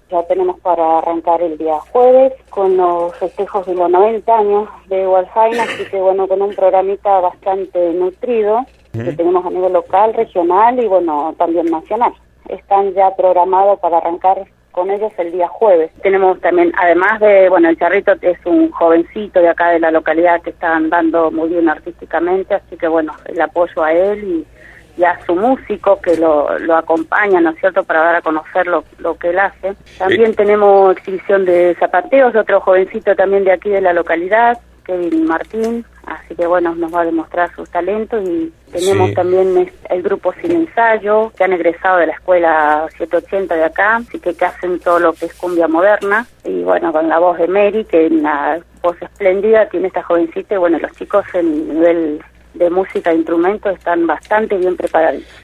Ya tenemos para arrancar el día jueves con los festejos de los 90 años de Walfain, así que bueno, con un programita bastante nutrido que tenemos a nivel local, regional y bueno, también nacional. Están ya programados para arrancar con ellos el día jueves. Tenemos también, además de, bueno, el Charrito es un jovencito de acá de la localidad que está andando muy bien artísticamente, así que bueno, el apoyo a él y a su músico que lo acompaña, ¿no es cierto?, para dar a conocer lo que él hace. También tenemos exhibición de zapateos, otro jovencito también de aquí de la localidad, Kevin Martín, así que bueno, nos va a demostrar sus talentos. Y tenemos también el grupo Sin Ensayo, que han egresado de la escuela 780 de acá, así que hacen todo lo que es cumbia moderna, y bueno, con la voz de Mary, que una voz espléndida tiene esta jovencita, y bueno, los chicos en nivel de música e instrumentos están bastante bien preparados.